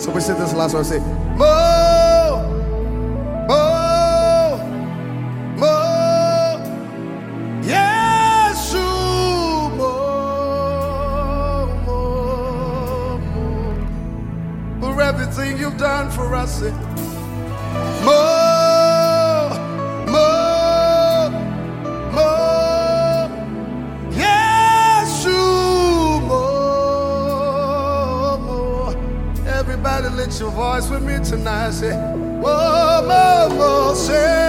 So we sing this last one. Say, more, more, more. Yes, more, more, more. For everything you've done for us. Say, more, more, more. Yes, more, more. Everybody lift your voice with me tonight. Say, more, more, more. Say,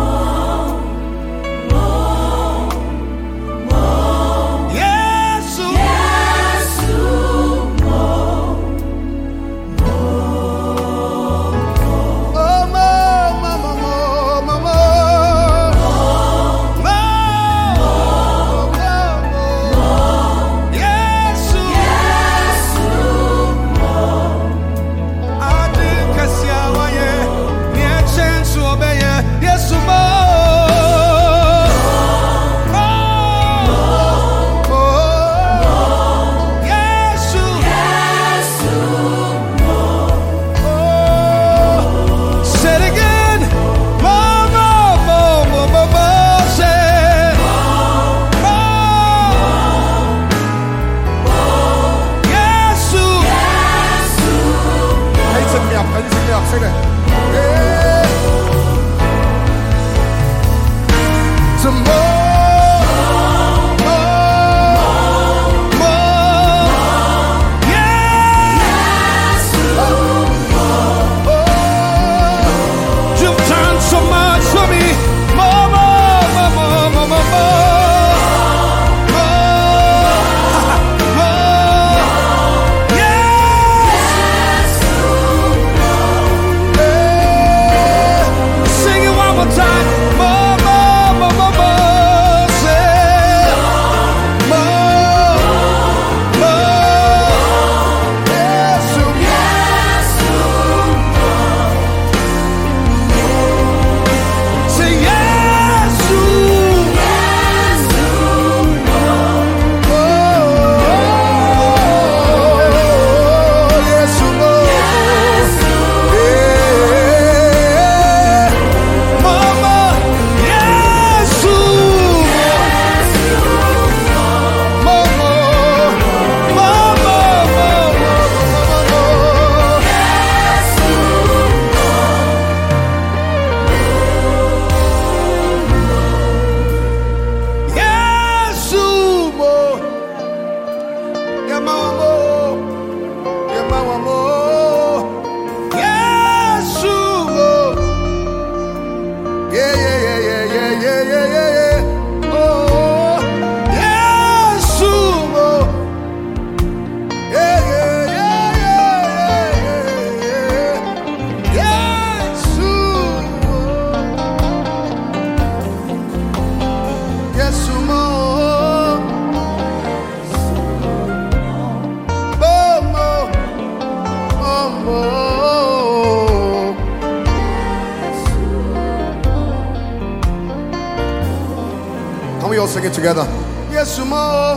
we all sing it together. Yes, more.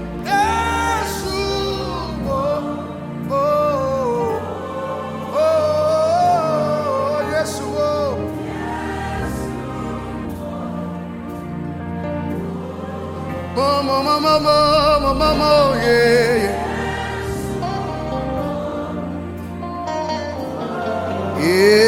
Yes, more. Oh, oh, yes, more. More, more, more, more, more, more, more, yeah, yeah. Yeah.